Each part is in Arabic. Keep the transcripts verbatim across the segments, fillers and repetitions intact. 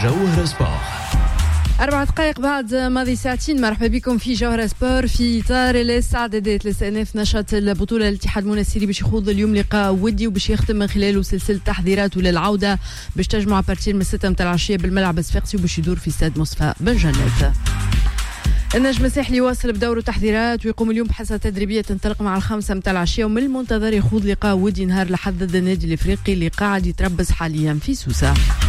جوهر سبور. أربع دقائق بعد ماضي ساعتين. مرحبا بكم في جوهر سبور. في إطار الاستعدادات لاستئناف نشاط البطولة، الاتحاد المنستيري باش يخوض اليوم لقاء ودي وباش يختم من خلاله سلسلة تحضيراته للعودة باش تجمع بارتير من الستة متاع العشية بالملعب الصفاقسي وباش يدور في استاد مصطفى بن جنات. النجم الساحلي واصل بدوره تحضيرات ويقوم اليوم بحصة تدريبية تنطلق مع الخمسة متاع العشية، ومن المنتظر يخوض لقاء ودي نهار لحد ضد النادي الافريقي اللي قاعد يتربص حاليا في سوسة.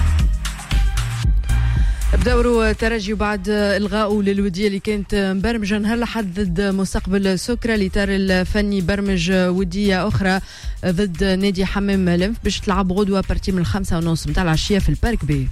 بدوروا الترجي وبعد إلغاؤه للودية اللي كانت مبرمجة نهار لحد ضد مستقبل سكرة، الإطار الفني برمج ودية أخرى ضد نادي حمام لنف باش تلعب غدوة بارتي من الخمسة ونص متاع العشية في البارك بي.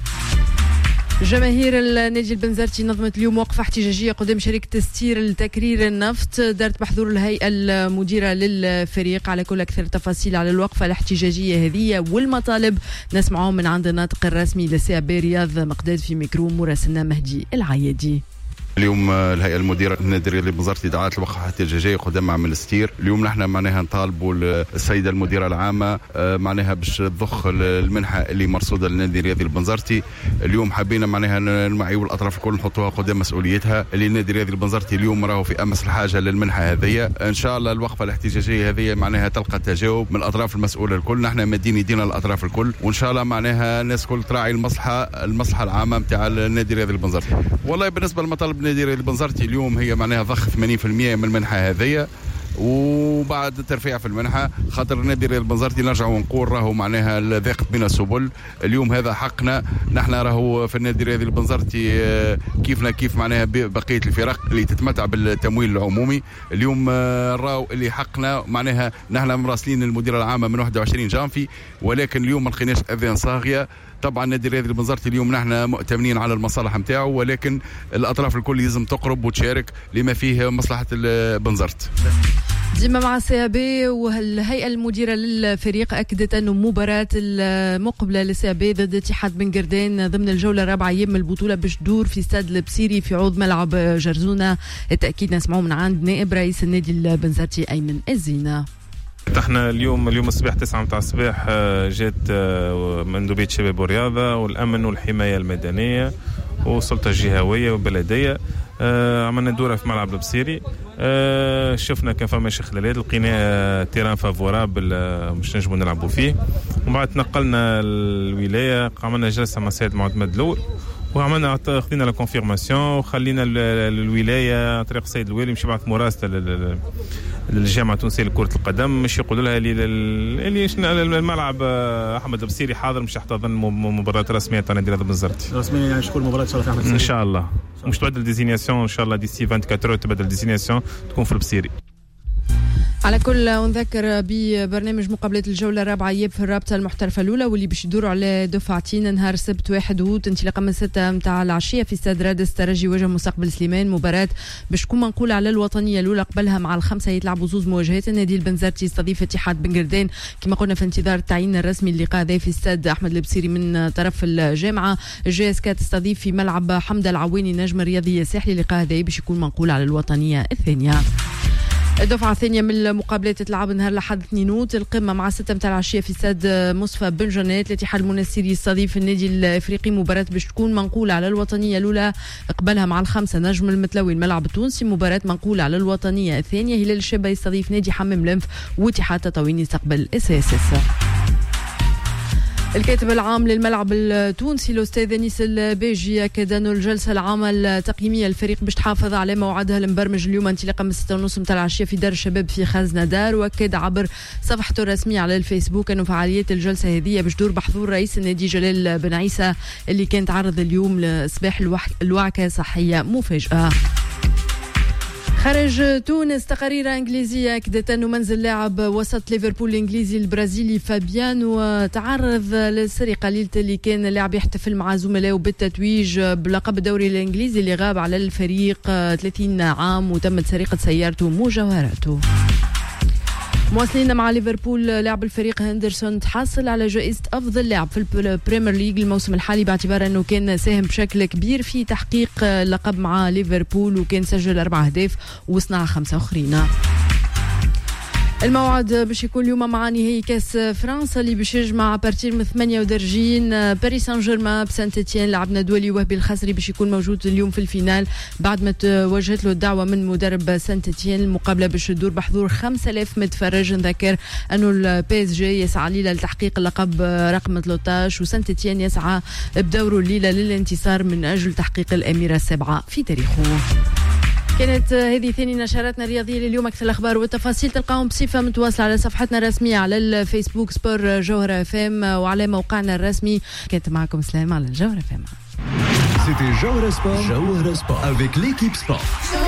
جماهير النادي البنزرتي نظمت اليوم وقفة احتجاجية قدام شركة تستير لتكرير النفط، دارت بحضور الهيئة المديرة للفريق. على كل أكثر تفاصيل على الوقفة الاحتجاجية هذه والمطالب نسمعهم من عند الناطق الرسمي لسي بي رياض مقداد في ميكرو مراسلنا مهدي العيادي. اليوم الهيئة المديرة النادي الرياضي البنزرتي دعات لوقفة احتجاجية قدام معمل الستير. اليوم نحن معناها نطالبوا السيدة المديرة العامة معناها باش تضخ المنحة اللي مرصودة للنادي الرياضي البنزرتي. اليوم حبينا معناها نوعيوا الأطراف الكل نحطوها قدام مسؤوليتها، اللي النادي الرياضي البنزرتي اليوم راهو في أمس الحاجة للمنحة هذه. إن شاء الله الوقفة الاحتجاجية هذه معناها تلقى تجاوب من الأطراف المسؤولة الكل. نحن مدين يدينا الأطراف الكل، وإن شاء الله معناها الناس كل تراعي المصلحة المصلحة العامة متاع النادي الرياضي البنزرتي. والله بالنسبة للمطالب النادي الرياضي البنزرتي اليوم هي معناها ضخ ثمانين بالمئة من المنحة هذه، وبعد الترفيع في المنحة خاطر النادي الرياضي البنزرتي نرجع ونقول راهو معناها ضاقت بنا السبل. اليوم هذا حقنا نحن، راهو في النادي الرياضي البنزرتي كيفنا كيف معناها بقية الفرق اللي تتمتع بالتمويل العمومي. اليوم راهو اللي حقنا معناها نحن مراسلين المديرة العامة من واحد وعشرين جانفي، ولكن اليوم ما لقيناش أذان صاغية. طبعا النادي الرياضي البنزرتي اليوم نحن مؤتمنين على المصالح نتاعو، ولكن الأطراف الكل لازم تقرب وتشارك لما فيه مصلحة البنزرت. ديما مع سي بي، والهيئة المديرة للفريق أكدت أنه مباراة المقبلة لسي بي ضد اتحاد بن قردان ضمن الجولة الرابعة يم البطولة باش تدور في استاد البصيري في عوض ملعب جرزونة. التأكيد نسمعه من عند نائب رئيس النادي البنزرتي أيمن الزينة. احنا اليوم اليوم الصباح تسعة متاع الصباح جات مندوبية شباب والرياضة والأمن والحماية المدنية والسلطة الجهوية والبلدية. آه عملنا دورة في ملعب البصيري. آه شفنا كان فما شي خلالات، لقينا تيران فافورابل آه مش نجمو نلعبوا فيه. ومن بعد تنقلنا الولاية، عملنا جلسة مع السيد معتمد لول وعملنا خذينا لا كونفيرماسيون وخلينا الولايه طريق السيد الوالي مش يبعث مراسله للجامعه التونسيه لكره القدم مش يقولوا لها اللي الملعب احمد البصيري حاضر مش يحتضن مباراه رسميه تاع نادي الرياضي البنزرتي رسميا. يعني شكون المباراه ان شاء الله في احمد ان شاء الله مش تبدل ديزينياسيون ان شاء الله ديسي أربعة وعشرين تبدل ديزينياسيون تكون في البصيري. على كل ونذكر ببرنامج مقابلات الجولة الرابعة يب في الرابطة المحترفة الأولى واللي باش يدوروا على دفعتين نهار السبت واحد أوت انطلاقا من ستة متاع العشية في استاد رادس. ترجي وجه مستقبل سليمان، مباراة باش تكون منقولة على الوطنية الأولى. قبلها مع الخمسة يتلعبوا زوز مواجهات. النادي البنزرتي يستضيف اتحاد بن قردان كما قلنا في انتظار التعيين الرسمي اللقاء هذا في استاد أحمد البصيري من طرف الجامعة. الجي اس كا تستضيف في ملعب حمد العواني نجم الرياضية الساحلي. اللقاء هذا باش يكون منقول على الوطنية الثانية. الدفعة الثانية من المقابلات تتلعب نهار لحد اثنين أوت. القمة مع ستة متاع العشية في استاد مصطفى بن جنات. الاتحاد المنستيري يستضيف النادي الافريقي، مباراة باش تكون منقولة على الوطنية الأولى. قبلها مع الخمسة نجم المتلوي الملعب التونسي، مباراة منقولة على الوطنية الثانية. هلال الشابة يستضيف نادي حمام لنف، واتحاد تطاوين يستقبل اس اس اس. الكاتب العام للملعب التونسي الأستاذ أنيس الباجي أكد أن الجلسة العامة التقييمية الفريق باش تحافظ على موعدها المبرمج اليوم انطلاقا من ستة ونص متاع العشية في دار الشباب في خزنة دار. وأكد عبر صفحته الرسمية على الفيسبوك أنه فعاليات الجلسة هذه باش دور بحضور رئيس النادي جلال بن عيسى اللي كان تعرض اليوم لإصباح الوعكة صحية مفاجئة. خارج تونس تقارير انجليزيه اكدت انه منزل لاعب وسط ليفربول الانجليزي البرازيلي فابيانو تعرض للسرقه ليله اللي كان اللاعب يحتفل مع زملائه بالتتويج بلقب الدوري الانجليزي اللي غاب على الفريق ثلاثين عام وتمت سرقه سيارته ومجوهراته. مواصلين مع ليفربول، لاعب الفريق هندرسون تحصل على جائزة أفضل لاعب في البريمير ليج الموسم الحالي باعتبار أنه كان ساهم بشكل كبير في تحقيق اللقب مع ليفربول وكان سجل أربع أهداف وصنع خمسة أخرين. الموعد باش يكون اليوم مع نهائي كاس فرنسا اللي باش يجمع بارتير من ثمانية ودرجين باريس سان جيرمان بسانت اتيان. لعبنا دولي وهبي الخسري باش يكون موجود اليوم في الفينال بعد ما توجهت له الدعوه من مدرب سانت اتيان. المقابله باش تدور بحضور خمسة آلاف متفرج. نذكر انه البي اس جي يسعى ليله لتحقيق اللقب رقم ثلاثة عشر وسانت اتيان يسعى بدوره الليله للانتصار من اجل تحقيق الاميره السابعه في تاريخه. كانت هذه ثاني نشراتنا الرياضية لليوم. أكثر الأخبار والتفاصيل تلقاهم بصفة متواصلة على صفحتنا الرسمية على الفيسبوك سبور جوهرة اف ام وعلى موقعنا الرسمي. كانت معكم سلام على الجوهرة اف ام. C'était Jawhara Sport. Jawhara Sport avec l'équipe sport.